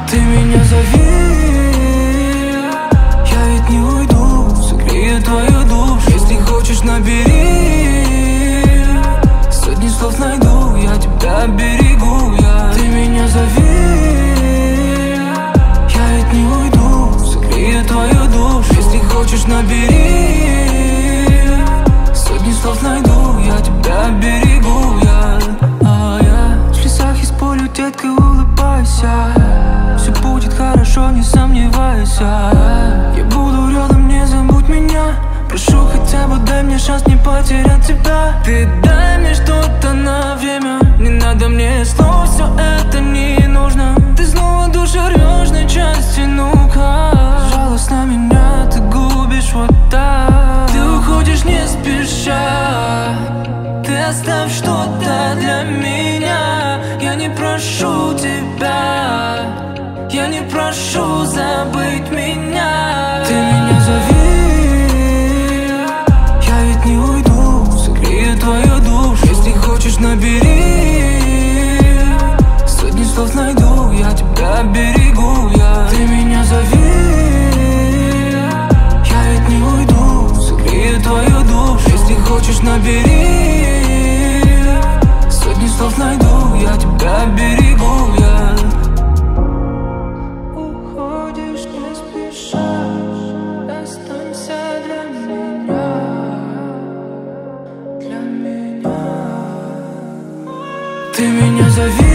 Ты меня зови, я ведь не уйду, согрею твою душу. Если хочешь, набери, сотни слов найду, я тебя берегу. Ты меня зови, я ведь не уйду, согрею твою душу. Если хочешь, набери, сотни слов найду, я тебя берегу. В лесах есть поле, детка, улыбайся. Все будет хорошо, не сомневайся. Я буду рядом, не забудь меня. Прошу, хотя бы дай мне шанс не потерять тебя. Ты дай мне что-то на время. Не надо мне слов, все это не нужно. Ты снова душеврёшь части, ну-ка. Жалостно меня ты губишь вот так. Ты уходишь не спеша. Ты оставь что-то для меня. Я не прошу тебя, я не прошу забыть меня. Ты меня зови, я ведь не уйду, согрею твою душу. Если хочешь, набери, сотни слов найду, я тебя берегу. Ты меня зови, я ведь не уйду, согрею твою душу. Если хочешь, набери, сотни слов найду, я тебя берегу. Уходишь не спеша, останься для меня, для меня. Ты меня зови,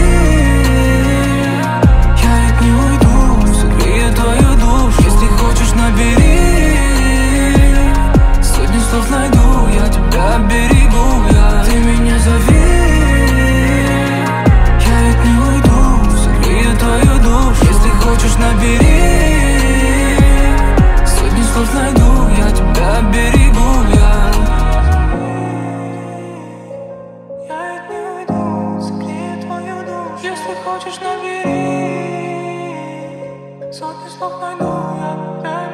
я ведь не уйду, согрею твою душу. Если хочешь, набери, сотни слов найду, я тебя берегу. Ты меня зови, я ведь не уйду, согрею твою душу. Если хочешь, набери, сотни слов найду, я тебя берегу. Я ведь не уйду, согрею твою душу. Если хочешь, набери, сотни слов найду, я тебя